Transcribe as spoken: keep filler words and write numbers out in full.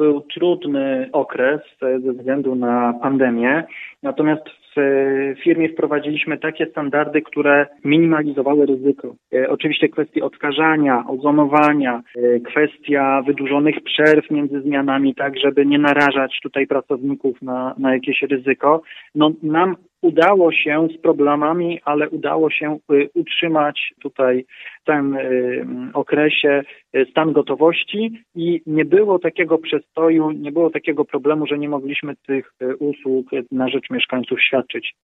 był trudny okres ze względu na pandemię, natomiast w firmie wprowadziliśmy takie standardy, które minimalizowały ryzyko. E, oczywiście kwestie odkażania, ozonowania, e, kwestia wydłużonych przerw między zmianami, tak żeby nie narażać tutaj pracowników na, na jakieś ryzyko. No, nam udało się z problemami, ale udało się y, utrzymać tutaj w tym y, okresie y, stan gotowości i nie było takiego przestoju, nie było takiego problemu, że nie mogliśmy tych y, usług na rzecz mieszkańców świadczyć.